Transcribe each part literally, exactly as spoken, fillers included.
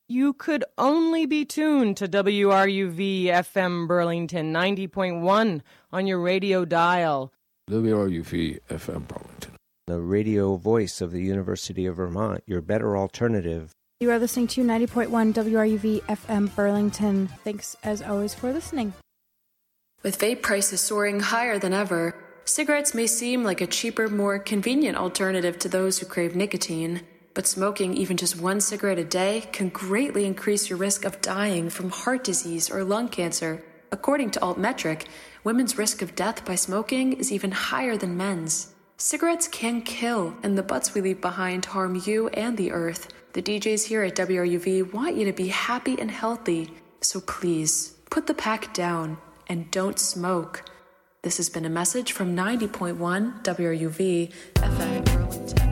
You could only be tuned to W R U V F M Burlington ninety point one on your radio dial. W R U V F M Burlington, the radio voice of the University of Vermont, your better alternative. You are listening to ninety point one W R U V F M Burlington. Thanks, as always, for listening. With vape prices soaring higher than ever, cigarettes may seem like a cheaper, more convenient alternative to those who crave nicotine. But smoking even just one cigarette a day can greatly increase your risk of dying from heart disease or lung cancer. According to Altmetric, women's risk of death by smoking is even higher than men's. Cigarettes can kill, and the butts we leave behind harm you and the earth. The D Js here at W R U V want you to be happy and healthy. So please, put the pack down and don't smoke. This has been a message from ninety point one W R U V F M Burlington.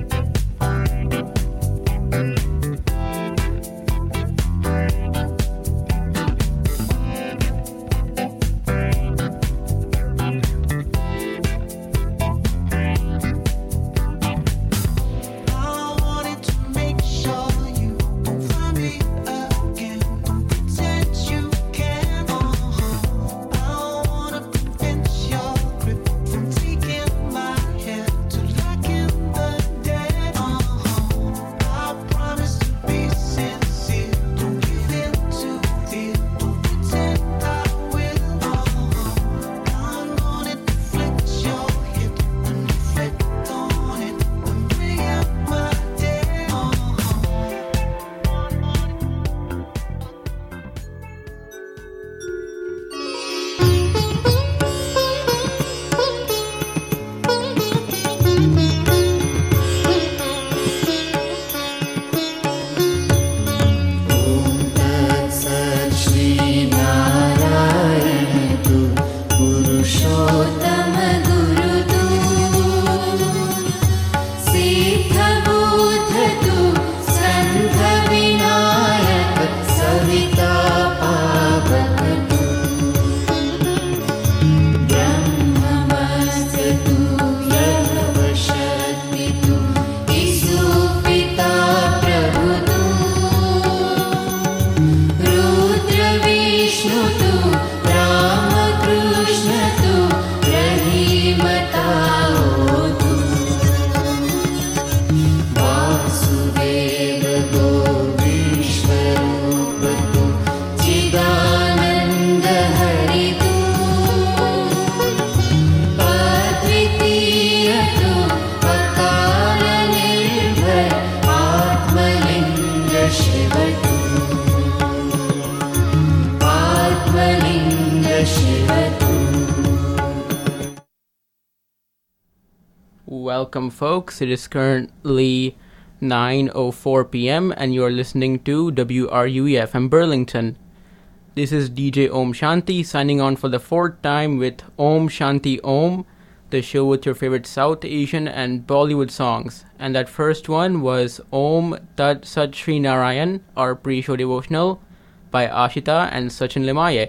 Welcome, folks. It is currently nine oh four p.m. and you are listening to W R U E F M Burlington. This is D J Om Shanti signing on for the fourth time with Om Shanti Om, the show with your favorite South Asian and Bollywood songs. And that first one was Om Tat Sat Shri Narayan, our pre-show devotional, by Ashita and Sachin Limaye.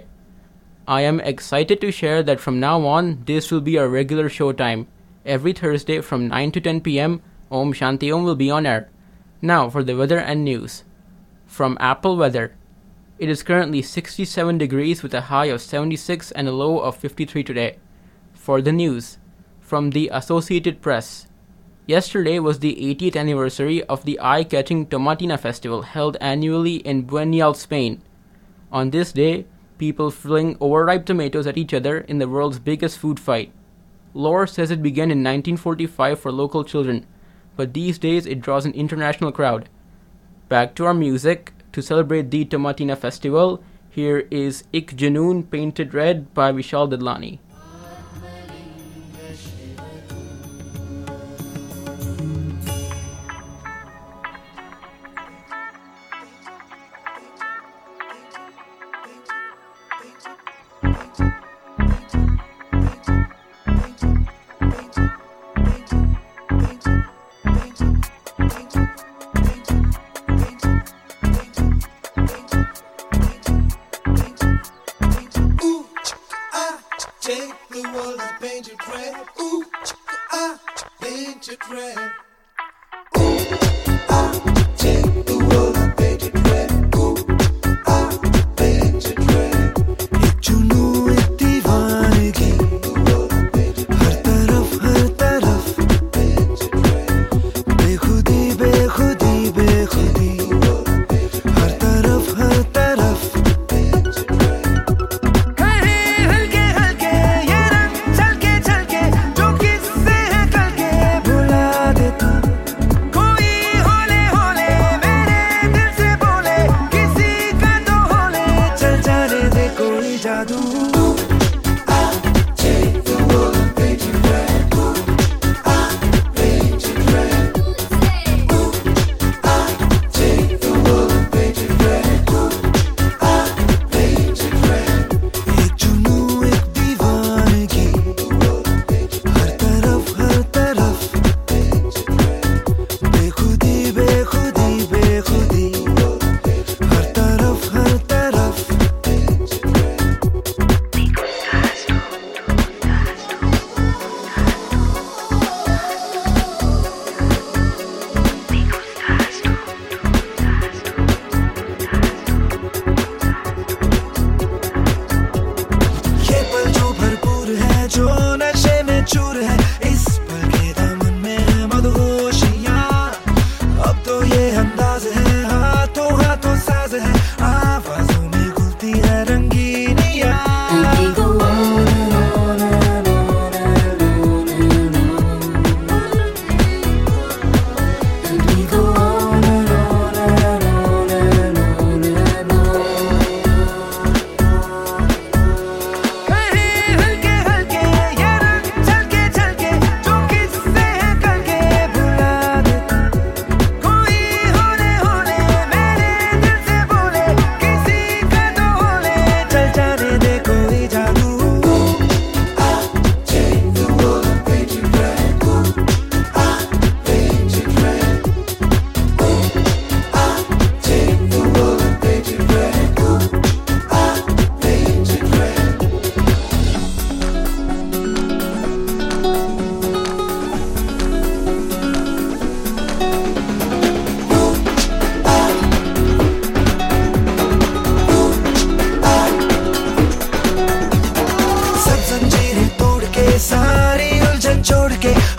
I am excited to share that from now on, this will be our regular show time. Every Thursday from nine to ten p.m., Om Shanti Om will be on air. Now for the weather and news. From Apple Weather. It is currently sixty-seven degrees with a high of seventy-six and a low of fifty-three today. For the news. From the Associated Press. Yesterday was the eightieth anniversary of the eye-catching Tomatina Festival held annually in Buñol, Spain. On this day, people fling overripe tomatoes at each other in the world's biggest food fight. Lore says it began in nineteen forty-five for local children, but these days it draws an international crowd. Back to our music. To celebrate the Tomatina Festival, here is Ik Junoon Painted Red by Vishal Dadlani. Ooh,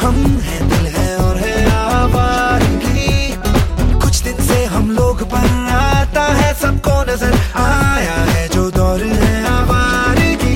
हम हैं दिल है और है आवारगी, कुछ दिन से हम लोग पर आता है सबको नजर आया है जो दौर है आवारगी।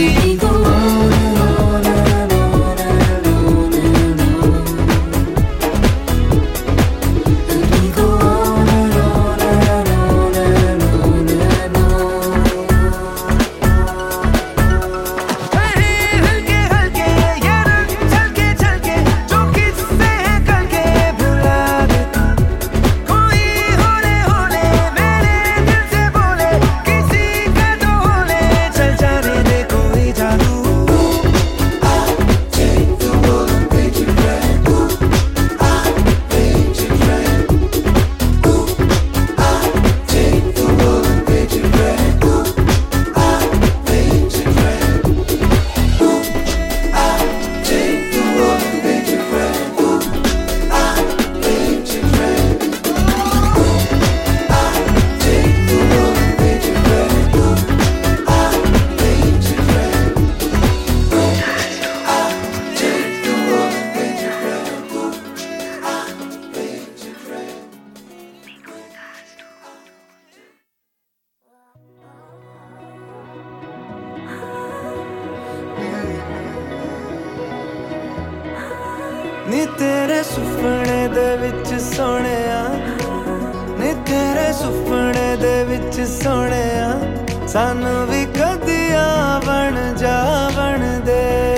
नी तेरे सुपने दे विच सोहणिया, नी तेरे सुपने दे विच सोहणिया, सानू भी कदिया बन जावन दे।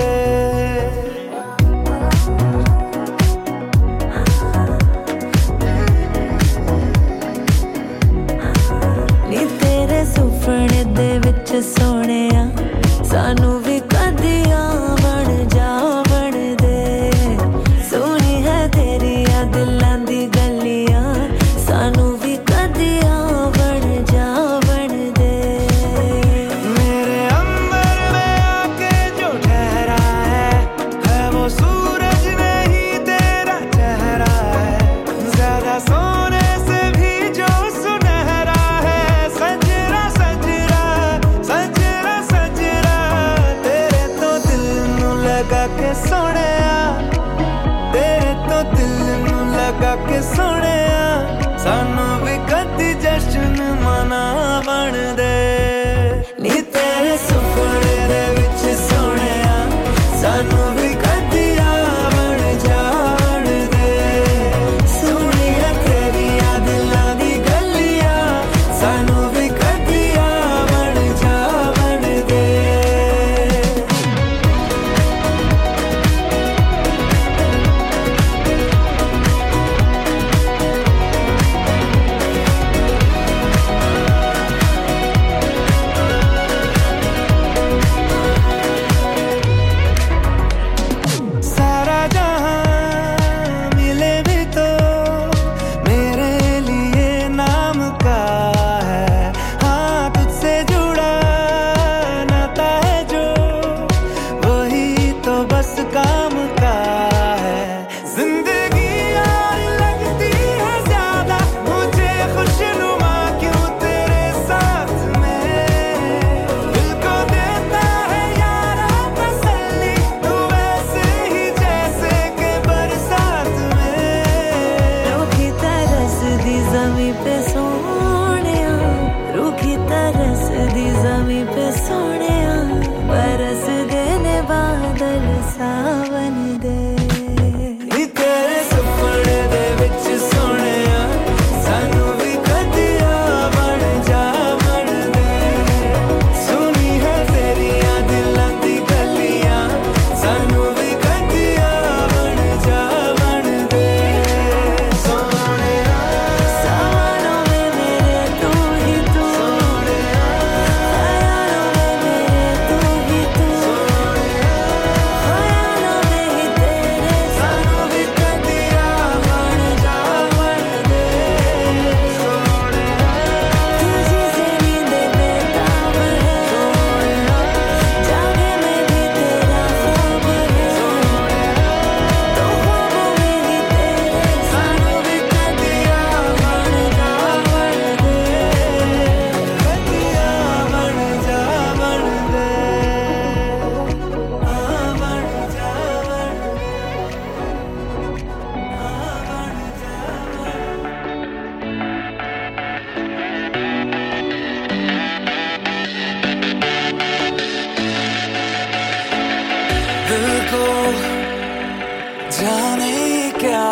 नी तेरे सुपने दे विच सोहणिया, सानू भी कदिया बन जावन दे। सोनी है तेरिया दिलां दी गलियां, सानू भी कदिया बन जावन दे। मेरे अंबर में आके जो ठहरा है, है वो सूरज नहीं तेरा चेहरा है, ज्यादा सोने से भी जो सुनहरा है। सजरा सजरा सजरा सजरा तेरे तो दिल नू लगा के सोहणिया, तेरे तो दिल नू लगा के सोहणिया, सानू भी कदी जश्न मनावन दे। नी तेरे सुपने दे विच सोहणिया, सानू भी कदिया बन जावन दे। सोहणिया तेरिया दिलां दी गलियां, सानू भी कदिया बन जावन दे।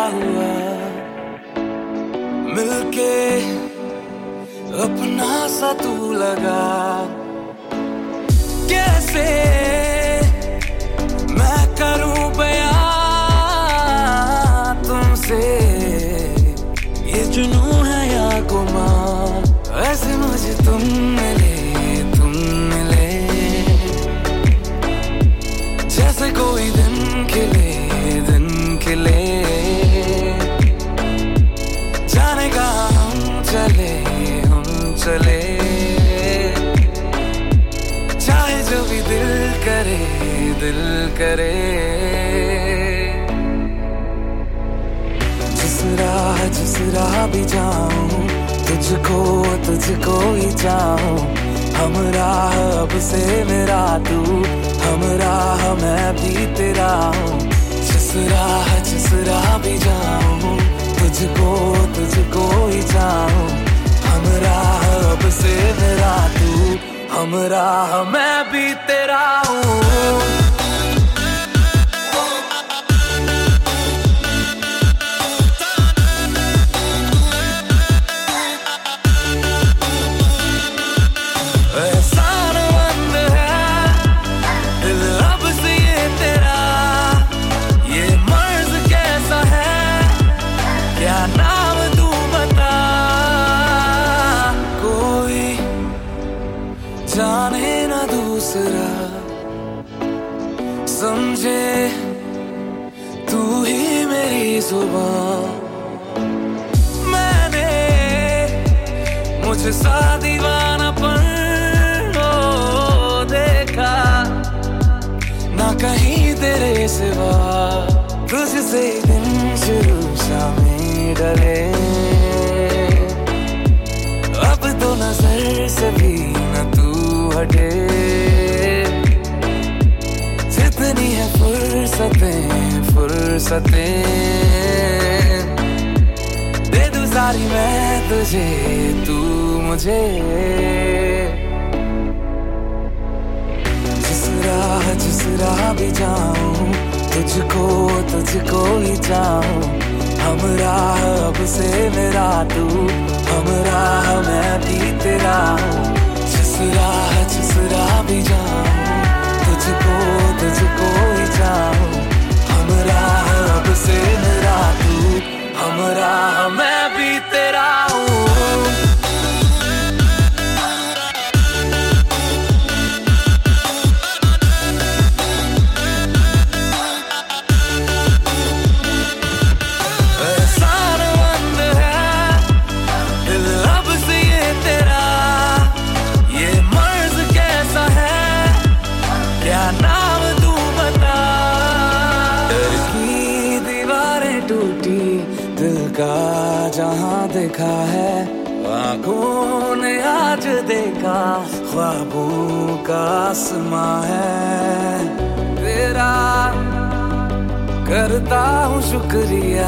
हुआ मिलके अपना सा तू लगा कैसे मैं करूं बयां तुमसे ये जुनून है या गुमान ऐसे मुझे तुम मिले तुम मिले जैसे कोई दिन खिले दिन खिले जाने का हम चले हम चले चाहे जो भी दिल करे दिल करे जिस राह जिस राह भी जाऊं तुझको तुझको ही चाहूं हमराह अब से मेरा तू हमराह मैं भी तेरा हूँ जिस राह जिस राह भी जाऊं तुझको तुझको ही चाहूं हमराह अब से मेरा तू हमराह मैं भी तेरा हूँ जाने ना दूसरा समझे तू ही मेरी जुबान मैंने मुझे सा दीवानापन हो देखा ना कहीं तेरे सिवा तुझसे दिन शुरू शामें डरे अब तो नजर से भी न तू हटे जितनी है फुर्सतें फुर्सतें दे दूं सारी मैं तुझे तू मुझे जिस राह जिस राह भी जाऊं तुझको तुझको ही चाहूं हमराह अब से मेरा तू हमराह मैं भी तेरा हूँ जिस राह जिस राह भी जाऊं तुझको तुझको ही चाहूं हमराह अब से मेरा तू हमराह मैं भी तेरा हूँ का जहां देखा है आँखों ने आज देखा ख्वाबों का आसमां है तेरा करता हूँ शुक्रिया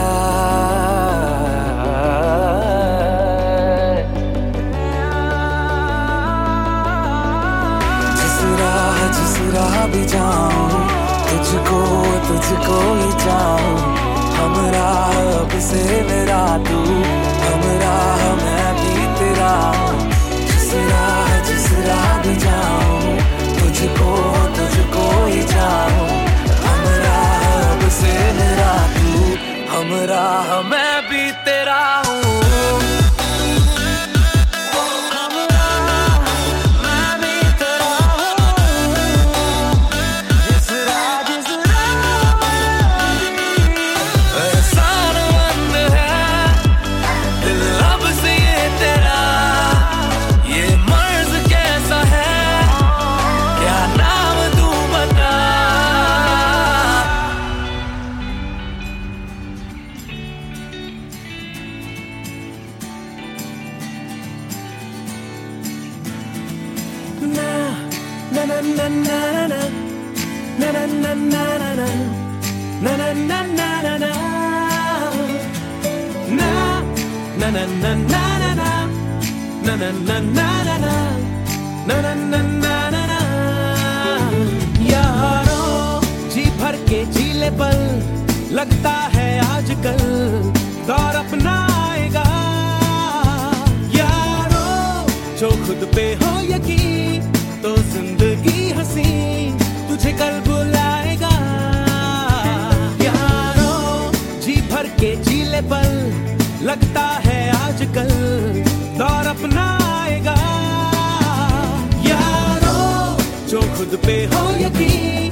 जिस राह जिस राह भी जाऊं तुझको तुझको ही चाहूं हमराह अब से मेरा तू हमराह मैं भी तेरा हूँ जिस राह जिस राह भी जाऊं तुझको तुझको ही चाहूं हमराह अब से मेरा तू हमराह मैं भी तेरा हूँ यारों जी भर के जी ले पल लगता है आजकल भर के जीले पल लगता है आजकल दौर अपना आएगा यारो जो खुद पे हो यकीन